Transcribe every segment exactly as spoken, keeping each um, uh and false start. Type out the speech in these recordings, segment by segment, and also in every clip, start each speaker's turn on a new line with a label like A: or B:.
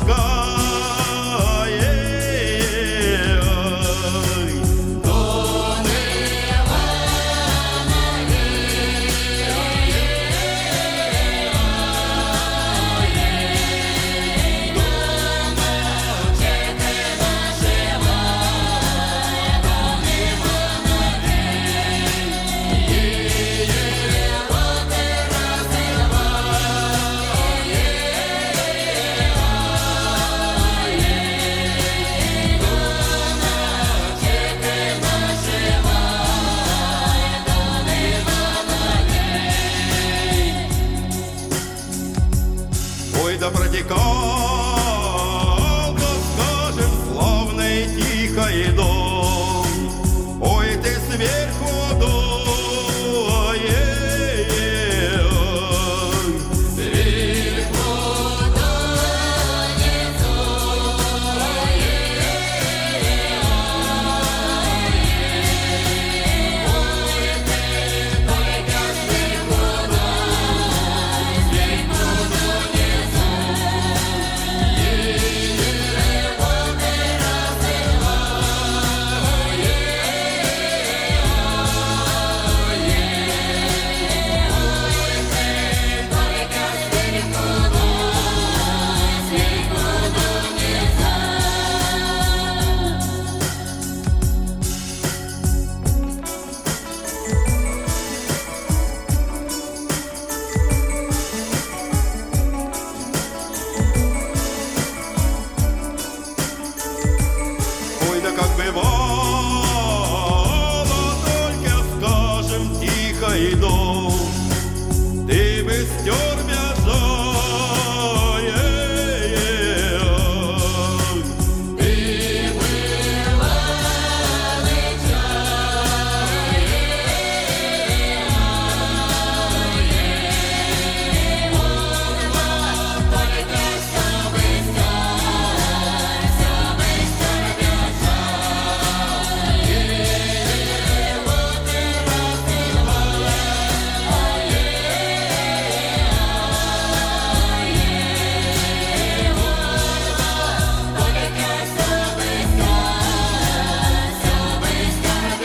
A: Да протекал, да скажем, славный тихий дом. Ой, ты сверху дуй,
B: сверху донет ой, ой, ты только сверху донет, сверху донет.
A: ой, да как бывало, только скажем, тихий дом, ты бы стер бежай,
B: Ты была лечай, только чтобы стать, чтобы стать бежать, вот и рассыпала, только чтобы стать, чтобы стать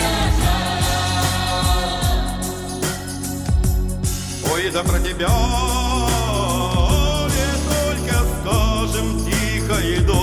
B: бежать.
A: ой, да про тебя не только скажем, тихий дом.